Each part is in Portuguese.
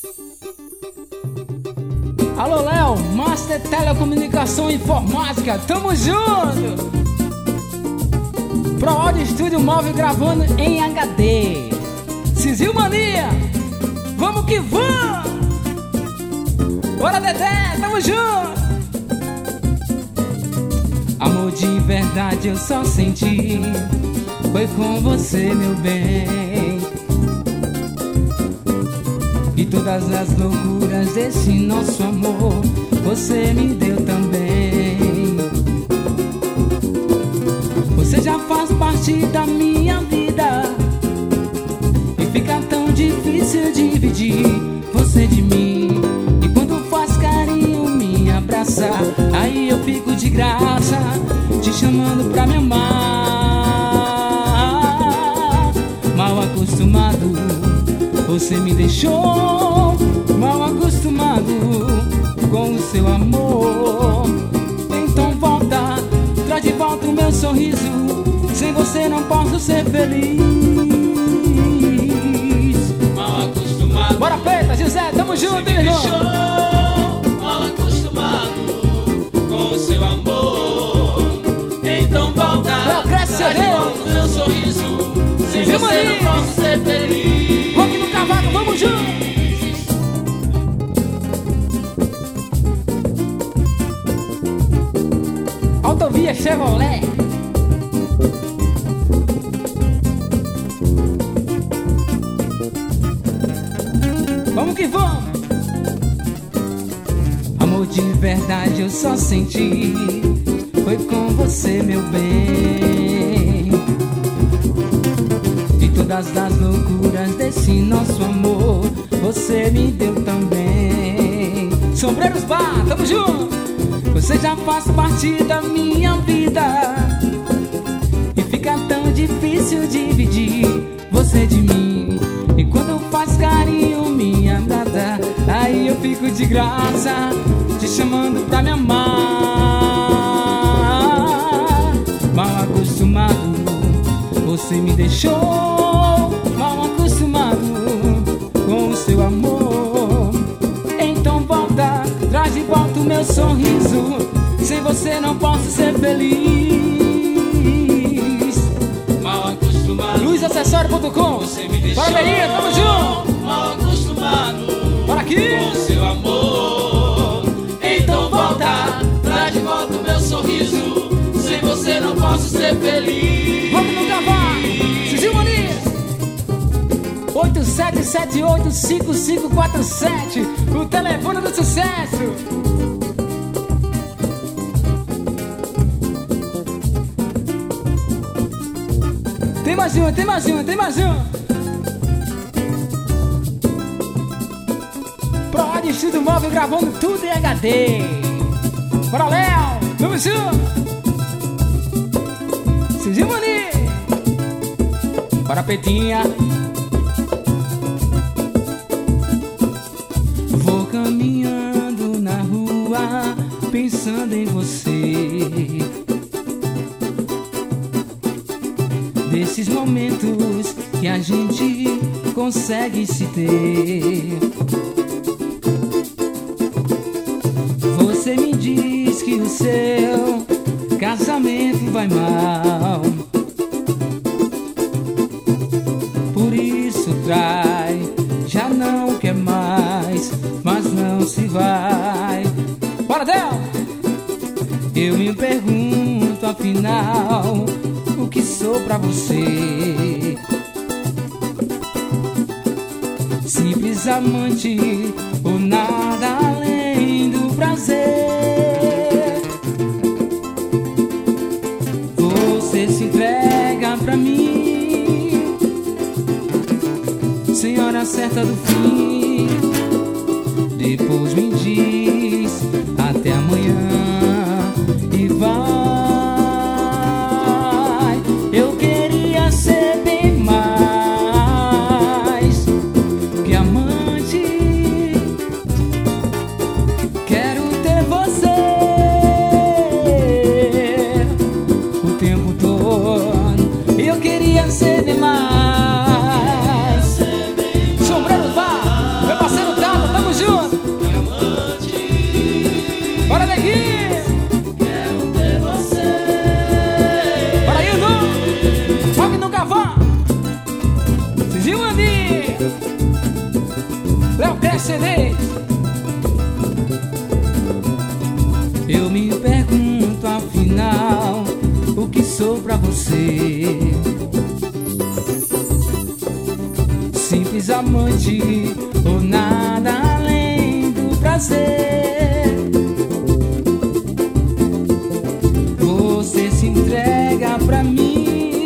Alô, Léo, Master Telecomunicação e Informática, tamo junto! Pro Áudio Estúdio Móvel gravando em HD. Cizil Mania, vamos que vamos! Bora, Dedé, tamo junto! Amor de verdade eu só senti, foi com você, meu bem. E todas as loucuras desse nosso amor você me deu também. Você já faz parte da minha vida e fica tão difícil dividir você de mim. E quando faz carinho me abraça, aí eu fico de graça te chamando pra me amar. Mal acostumado, você me deixou mal acostumado com o seu amor. Então volta, traz de volta o meu sorriso. Sem você não posso ser feliz. Mal acostumado. Bora, Preta, José, tamo junto, irmão. Mal acostumado com o seu amor. Então volta, traz de volta o meu sorriso. Sem você não posso ser feliz. Rock no cavaco, vamos junto! Autovia Chevrolet. Vamos que vamos! Amor de verdade eu só senti, foi com você, meu bem. E todas as loucuras desse nosso amor você me deu também. Sombreiros Bar, tamo junto! Você já faz parte da minha vida e fica tão difícil dividir você de mim. E quando faz carinho me abraça, aí eu fico de graça te chamando pra me amar. Mal acostumado, você me deixou mal acostumado com o seu amor. Então volta, traz de volta o meu sorriso. Sem você não posso ser feliz. Mal acostumado. LuzAcessório.com. Você me deixou. Bora, Belinha, tamo junto. Mal acostumado. Bora aqui. Com o seu amor. Então volta, traz de volta o meu sorriso. Sem você não posso ser feliz. Vamos no cavalo. Cizil Mania. 87785547. O telefone do sucesso. Tem mais uma, tem mais uma, tem mais uma. Pro Áudio Estúdio Móvel gravando tudo em HD. Bora, Léo, tamo junto. Cizil Mania. Bora, Petinha. Vou caminhando na rua pensando em você. Desses momentos que a gente consegue se ter. Você me diz que o seu casamento vai mal, por isso trai, já não quer mais, mas não se vai. Bora, Del! Eu me pergunto afinal o que sou pra você. Simples amante ou nada além do prazer. Você se entrega pra mim, senhora certa do fim. Depois me diz até amanhã e vai. Eu queria ser bem mais que amante. Quero ter você o tempo todo. Eu queria ser bem mais. Sombreiros Bar, meu parceiro Tato. Progresso CD. Eu me pergunto afinal o que sou pra você. Simples amante ou nada além do prazer. Você se entrega pra mim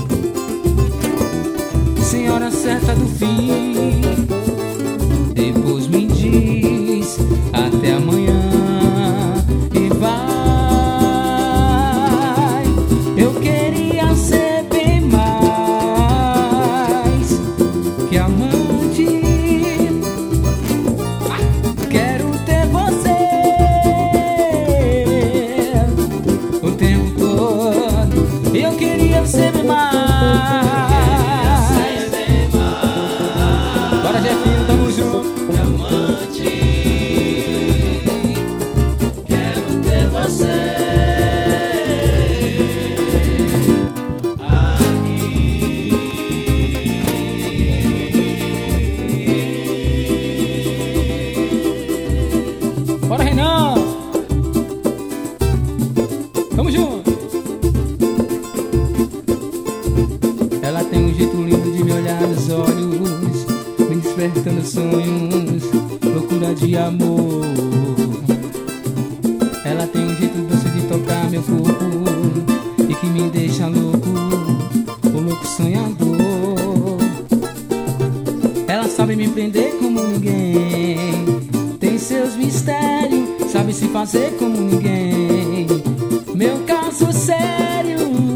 sem hora certa do fim. Depois me diz até amanhã e vai. Eu queria ser bem mais que amante. Quero ter você o tempo todo. Eu queria ser bem mais. Bora, Jefinho, tamo junto. Amante, quero ter você aqui. Bora, Renan. Tamo junto. Ela tem um jeito lindo de me olhar nos olhos, me despertando sonhos, loucura de amor. Ela tem um jeito doce de tocar meu corpo e que me deixa louco, o louco sonhador. Ela sabe me prender como ninguém, tem seus mistérios, sabe se fazer como ninguém. Meu caso sério,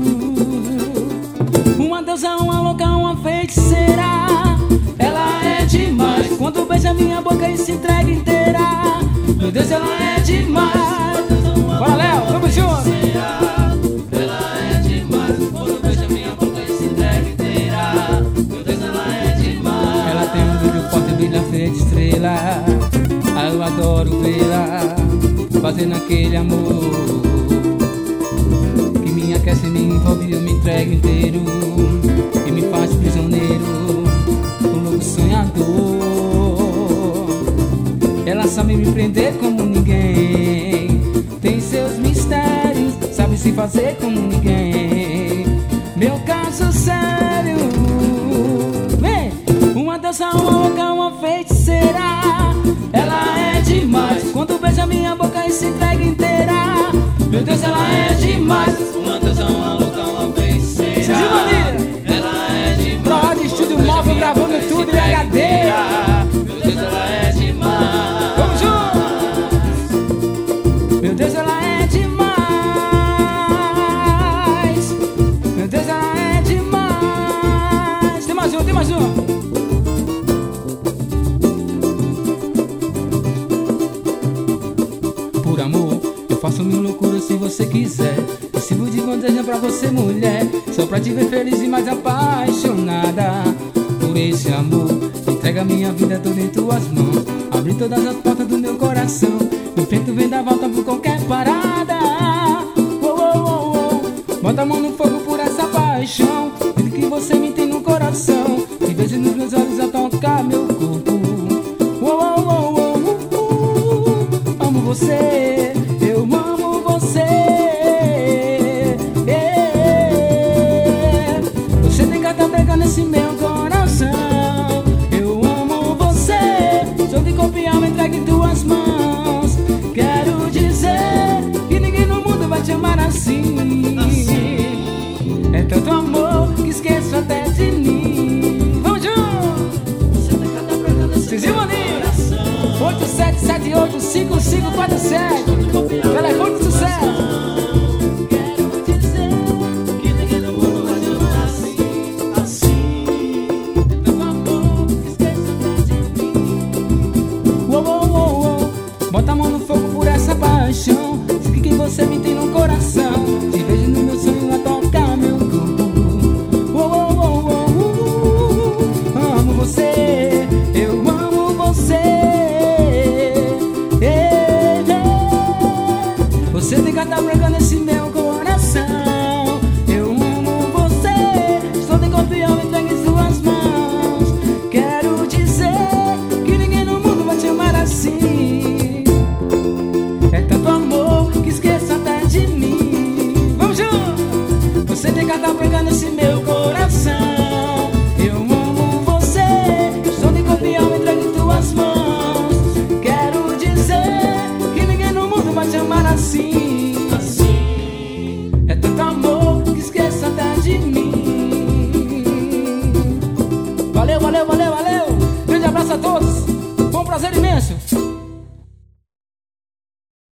uma deusa, uma louca, uma feiticeira. Ela é demais, quando beija minha boca e se entrega inteira. Meu Deus, ela é demais. Bora, Léo, vamos junto. Ela é demais, quando beija minha boca e se entrega inteira. Meu Deus, ela é demais. Ela tem um brilho forte, brilha feita estrela. Ah, eu adoro vê-la fazendo aquele amor que me aquece, me envolve, eu me entrego inteiro e me faz prisioneiro, um louco sonhador. Ela sabe me prender como ninguém, tem seus mistérios, sabe se fazer como ninguém. Meu caso sério, vem! Uma deusa, uma louca, uma feiticeira. Ela é demais, quando beija minha boca e se entrega inteira. Meu Deus, ela é demais. Uma deusa, uma louca, uma feiticeira. Ela é demais. Prova de estúdio móvel, gravando tudo em HD. Meu Deus, ela é demais. Vamos juntos! Meu Deus, ela é demais. Meu Deus, ela é demais. Tem mais um, tem mais um. Por amor, eu faço mil loucuras se você quiser. Eu sirvo de bandeja pra você, mulher, só pra te ver feliz e mais apaixonada. Por esse amor, entrega minha vida toda em tuas mãos. Abre todas as portas do meu coração, enfrento o vendaval por qualquer parada. Oh, oh, oh, oh. Bota a mão no fogo por essa paixão, tudo que você me tem no coração. E vejo nos meus olhos a tocar meu corpo. Oh, oh, oh, oh, oh, oh. Amo você, eu amo você. Você tem carta branca nesse meu coração. Eu amo você, sou de corpo alma entregue em tuas mãos. Quero dizer que ninguém no mundo vai te amar assim. É tanto amor que esqueço até de mim. Vamos juntos! Você tem carta branca nesse Vocês viram ali? 87785547. Telefone do sucesso. Quero dizer que ninguém no mundo vai te amar assim, assim. Meu amor, esqueça até de mim. Uou, uou, uou, uou. Bota a mão no fogo por essa paixão. Sei que você me tem no coração. Te vejo no meu sonho a tocar meu corpo. Uou, uou, uou, uou, uou. Amo você, eu amo você. carta branca nesse meu coração.